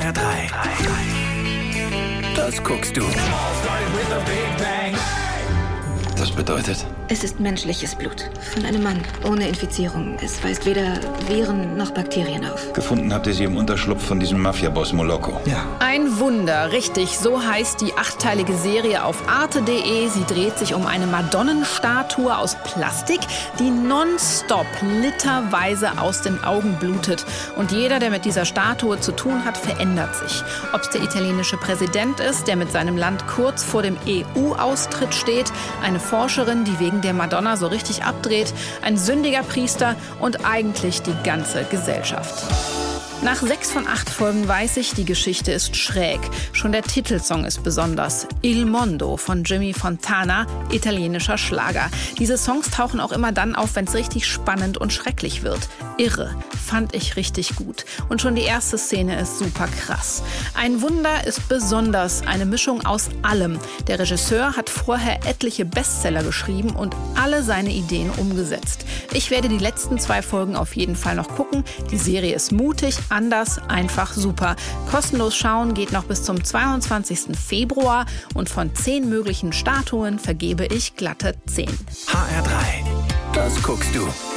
HR3. Das guckst du. Das bedeutet? Es ist menschliches Blut. Von einem Mann. Ohne Infizierung. Es weist weder Viren noch Bakterien auf. Gefunden habt ihr sie im Unterschlupf von diesem Mafia-Boss Moloko. Ja. Ein Wunder, richtig. So heißt die 8-teilige Serie auf arte.de. Sie dreht sich um eine Madonnenstatue aus Plastik, die nonstop literweise aus den Augen blutet. Und jeder, der mit dieser Statue zu tun hat, verändert sich. Ob es der italienische Präsident ist, der mit seinem Land kurz vor dem EU-Austritt steht, eine Forscherin, die wegen der Madonna so richtig abdreht, ein sündiger Priester und eigentlich die ganze Gesellschaft. Nach 6 von 8 Folgen weiß ich, die Geschichte ist schräg. Schon der Titelsong ist besonders. Il Mondo von Jimmy Fontana, italienischer Schlager. Diese Songs tauchen auch immer dann auf, wenn es richtig spannend und schrecklich wird. Irre, fand ich richtig gut. Und schon die erste Szene ist super krass. Ein Wunder ist besonders, eine Mischung aus allem. Der Regisseur hat vorher etliche Bestseller geschrieben und alle seine Ideen umgesetzt. Ich werde die letzten 2 Folgen auf jeden Fall noch gucken. Die Serie ist mutig, anders, einfach super. Kostenlos schauen geht noch bis zum 22. Februar und von 10 möglichen Statuen vergebe ich glatte 10. HR3. Das guckst du.